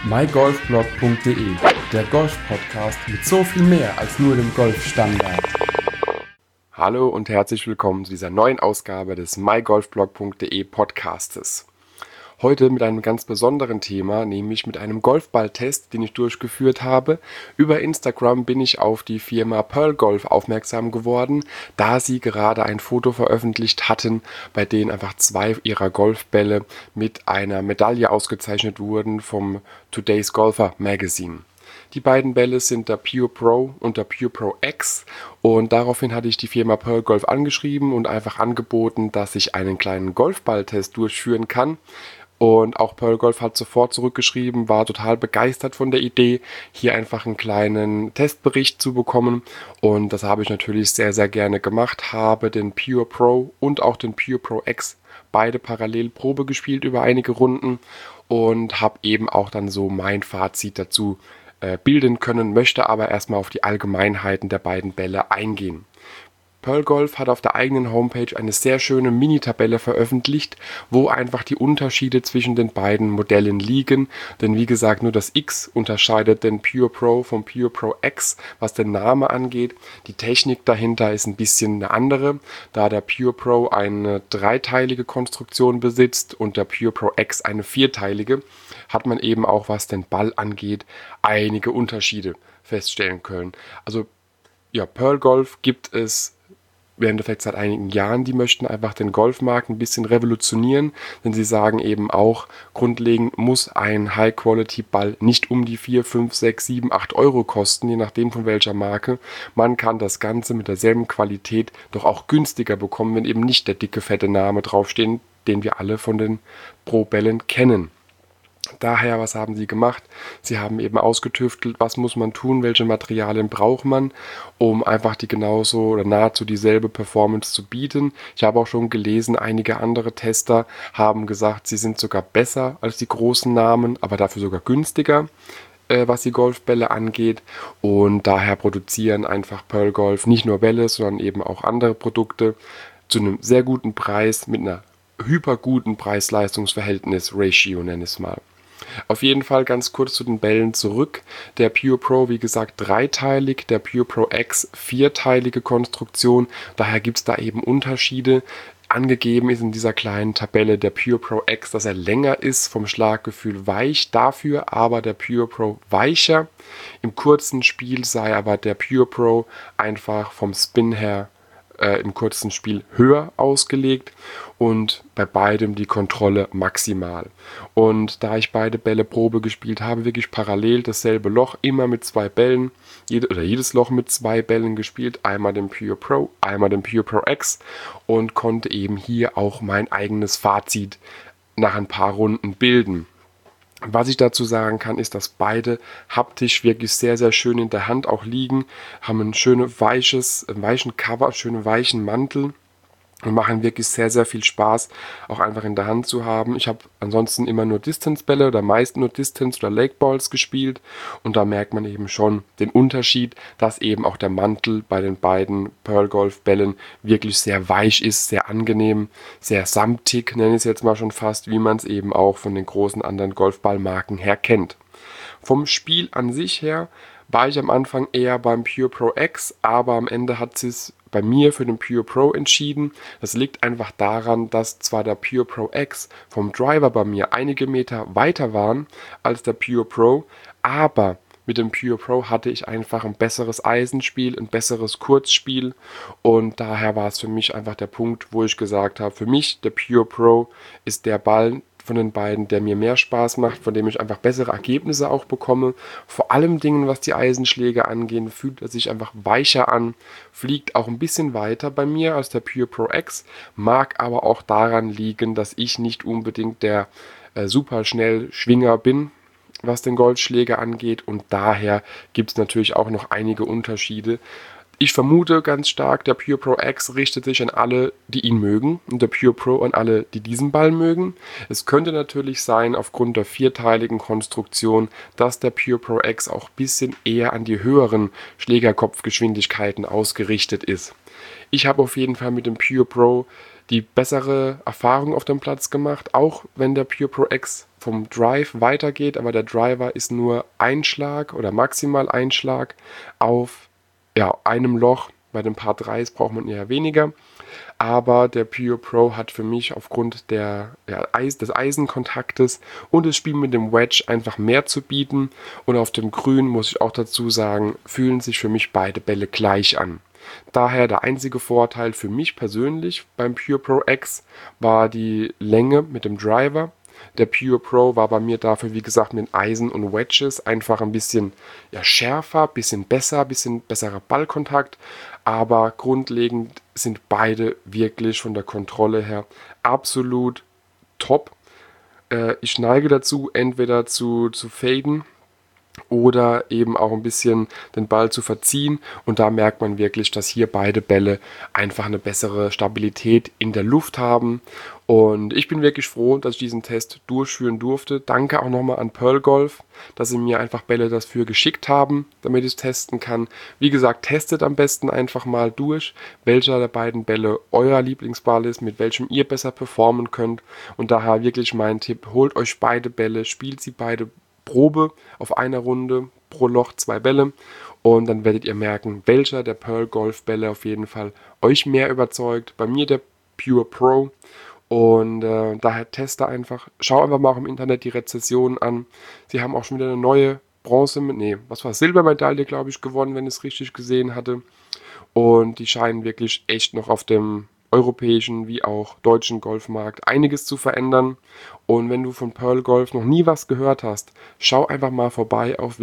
mygolfblog.de, der Golf-Podcast mit so viel mehr als nur dem Golfstandard. Hallo und herzlich willkommen zu dieser neuen Ausgabe des mygolfblog.de Podcastes. Heute mit einem ganz besonderen Thema, nämlich mit einem Golfballtest, den ich durchgeführt habe. Über Instagram bin ich auf die Firma Pearl Golf aufmerksam geworden, da sie gerade ein Foto veröffentlicht hatten, bei dem einfach 2 ihrer Golfbälle mit einer Medaille ausgezeichnet wurden vom Today's Golfer Magazine. Die beiden Bälle sind der Pure Pro und der Pure Pro X und daraufhin hatte ich die Firma Pearl Golf angeschrieben und einfach angeboten, dass ich einen kleinen Golfballtest durchführen kann. Und auch Pearl Golf hat sofort zurückgeschrieben, war total begeistert von der Idee, hier einfach einen kleinen Testbericht zu bekommen. Und das habe ich natürlich sehr, sehr gerne gemacht, habe den Pure Pro und auch den Pure Pro X beide parallel Probe gespielt über einige Runden und habe eben auch dann so mein Fazit dazu bilden können, möchte aber erstmal auf die Allgemeinheiten der beiden Bälle eingehen. Pearl Golf hat auf der eigenen Homepage eine sehr schöne Mini-Tabelle veröffentlicht, wo einfach die Unterschiede zwischen den beiden Modellen liegen. Denn wie gesagt, nur das X unterscheidet den Pure Pro vom Pure Pro X, was den Namen angeht. Die Technik dahinter ist ein bisschen eine andere, da der Pure Pro eine dreiteilige Konstruktion besitzt und der Pure Pro X eine vierteilige, hat man eben auch, was den Ball angeht, einige Unterschiede feststellen können. Also ja, Pearl Golf gibt es im Endeffekt seit einigen Jahren, die möchten einfach den Golfmarkt ein bisschen revolutionieren, denn sie sagen eben auch, grundlegend muss ein High-Quality-Ball nicht um die 4, 5, 6, 7, 8 Euro kosten, je nachdem von welcher Marke. Man kann das Ganze mit derselben Qualität doch auch günstiger bekommen, wenn eben nicht der dicke, fette Name draufsteht, den wir alle von den Pro-Bällen kennen. Daher, was haben sie gemacht? Sie haben eben ausgetüftelt, was muss man tun, welche Materialien braucht man, um einfach die genauso oder nahezu dieselbe Performance zu bieten. Ich habe auch schon gelesen, einige andere Tester haben gesagt, sie sind sogar besser als die großen Namen, aber dafür sogar günstiger, was die Golfbälle angeht. Und daher produzieren einfach Pearl Golf nicht nur Bälle, sondern eben auch andere Produkte zu einem sehr guten Preis mit einer hyperguten Preis-Leistungs-Verhältnis-Ratio, nenne ich es mal. Auf jeden Fall ganz kurz zu den Bällen zurück. Der Pure Pro, wie gesagt, dreiteilig, der Pure Pro X vierteilige Konstruktion. Daher gibt es da eben Unterschiede. Angegeben ist in dieser kleinen Tabelle der Pure Pro X, dass er länger ist, vom Schlaggefühl weich, dafür aber der Pure Pro weicher. Im kurzen Spiel sei aber der Pure Pro einfach vom Spin her im kurzen Spiel höher ausgelegt und bei beidem die Kontrolle maximal. Und da ich beide Bälle Probe gespielt habe, wirklich parallel dasselbe Loch, immer mit 2 Bällen, jedes Loch mit 2 Bällen gespielt, einmal den Pure Pro, einmal den Pure Pro X und konnte eben hier auch mein eigenes Fazit nach ein paar Runden bilden. Was ich dazu sagen kann, ist, dass beide haptisch wirklich sehr, sehr schön in der Hand auch liegen, haben ein schönes weichen Cover, schönen weichen Mantel und machen wirklich sehr, sehr viel Spaß, auch einfach in der Hand zu haben. Ich habe ansonsten immer nur Distance-Bälle oder meist nur Distance- oder Lake-Balls gespielt und da merkt man eben schon den Unterschied, dass eben auch der Mantel bei den beiden Pearl Golf-Bällen wirklich sehr weich ist, sehr angenehm, sehr samtig, nenne ich es jetzt mal schon fast, wie man es eben auch von den großen anderen Golfballmarken her kennt. Vom Spiel an sich her war ich am Anfang eher beim Pure Pro X, aber am Ende hat es bei mir für den Pure Pro entschieden. Das liegt einfach daran, dass zwar der Pure Pro X vom Driver bei mir einige Meter weiter waren als der Pure Pro, aber mit dem Pure Pro hatte ich einfach ein besseres Eisenspiel, ein besseres Kurzspiel und daher war es für mich einfach der Punkt, wo ich gesagt habe, für mich der Pure Pro ist der Ball von den beiden, der mir mehr Spaß macht, von dem ich einfach bessere Ergebnisse auch bekomme. Vor allem Dingen, was die Eisenschläge angehen, fühlt er sich einfach weicher an, fliegt auch ein bisschen weiter bei mir als der Pure Pro X, mag aber auch daran liegen, dass ich nicht unbedingt der super schnell Schwinger bin, was den Golfschläger angeht und daher gibt es natürlich auch noch einige Unterschiede. Ich vermute ganz stark, der Pure Pro X richtet sich an alle, die ihn mögen und der Pure Pro an alle, die diesen Ball mögen. Es könnte natürlich sein, aufgrund der vierteiligen Konstruktion, dass der Pure Pro X auch ein bisschen eher an die höheren Schlägerkopfgeschwindigkeiten ausgerichtet ist. Ich habe auf jeden Fall mit dem Pure Pro die bessere Erfahrung auf dem Platz gemacht, auch wenn der Pure Pro X vom Drive weitergeht, aber der Driver ist nur ein Schlag oder maximal ein Schlag auf einem Loch. Bei den Par 3s braucht man eher weniger. Aber der Pure Pro hat für mich aufgrund des Eisenkontaktes und das Spiel mit dem Wedge einfach mehr zu bieten. Und auf dem Grün, muss ich auch dazu sagen, fühlen sich für mich beide Bälle gleich an. Daher der einzige Vorteil für mich persönlich beim Pure Pro X war die Länge mit dem Driver. Der Pure Pro war bei mir dafür, wie gesagt, mit Eisen und Wedges einfach ein bisschen schärfer, bisschen besser, bisschen besserer Ballkontakt. Aber grundlegend sind beide wirklich von der Kontrolle her absolut top. Ich neige dazu, entweder zu faden oder eben auch ein bisschen den Ball zu verziehen. Und da merkt man wirklich, dass hier beide Bälle einfach eine bessere Stabilität in der Luft haben. Und ich bin wirklich froh, dass ich diesen Test durchführen durfte. Danke auch nochmal an Pearl Golf, dass sie mir einfach Bälle dafür geschickt haben, damit ich es testen kann. Wie gesagt, testet am besten einfach mal durch, welcher der beiden Bälle euer Lieblingsball ist, mit welchem ihr besser performen könnt. Und daher wirklich mein Tipp, holt euch beide Bälle, spielt sie beide Probe auf einer Runde, pro Loch 2 Bälle, und dann werdet ihr merken, welcher der Pearl Golf Bälle auf jeden Fall euch mehr überzeugt. Bei mir der Pure Pro, und daher teste einfach, schau einfach mal auch im Internet die Rezessionen an. Sie haben auch schon wieder eine neue Silbermedaille, glaube ich, gewonnen, wenn ich es richtig gesehen hatte, und die scheinen wirklich echt noch auf dem europäischen wie auch deutschen Golfmarkt einiges zu verändern. Und wenn du von Pearl Golf noch nie was gehört hast, schau einfach mal vorbei auf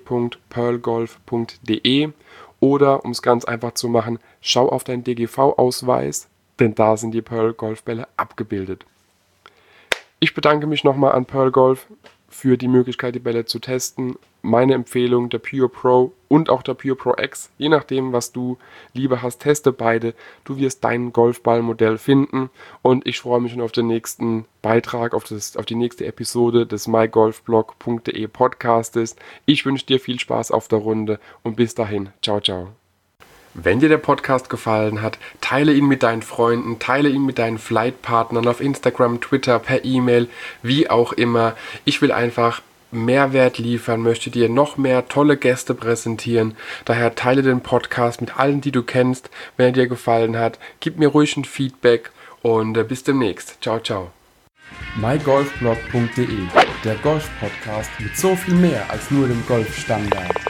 www.pearlgolf.de oder, um es ganz einfach zu machen, schau auf deinen DGV-Ausweis, denn da sind die Pearl Golf Bälle abgebildet. Ich bedanke mich nochmal an Pearl Golf für die Möglichkeit, die Bälle zu testen. Meine Empfehlung, der Pure Pro und auch der Pure Pro X. Je nachdem, was du lieber hast, teste beide. Du wirst dein Golfballmodell finden. Und ich freue mich schon auf den nächsten Beitrag, auf die nächste Episode des mygolfblog.de Podcastes. Ich wünsche dir viel Spaß auf der Runde und bis dahin. Ciao, ciao. Wenn dir der Podcast gefallen hat, teile ihn mit deinen Freunden, teile ihn mit deinen Flightpartnern auf Instagram, Twitter, per E-Mail, wie auch immer. Ich will einfach Mehrwert liefern, möchte dir noch mehr tolle Gäste präsentieren. Daher teile den Podcast mit allen, die du kennst. Wenn er dir gefallen hat, gib mir ruhig ein Feedback und bis demnächst. Ciao, ciao. mygolfblog.de, der Golf-Podcast mit so viel mehr als nur dem Golfstandard.